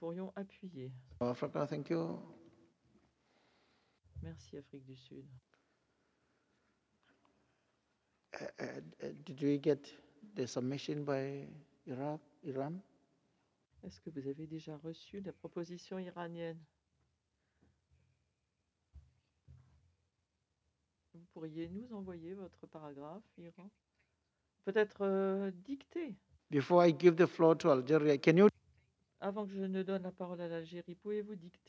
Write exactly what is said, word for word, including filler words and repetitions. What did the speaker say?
pourrions appuyer. Africa, thank you. Merci, Afrique du Sud. Uh, uh, did we get the submission by Iraq, Iran? Est-ce que vous avez déjà reçu la proposition iranienne? Vous pourriez nous envoyer votre paragraphe, Iran? Peut-être euh, dicter. Before I give the floor to Algeria, can you Avant que je ne donne la parole à l'Algérie, pouvez-vous dicter?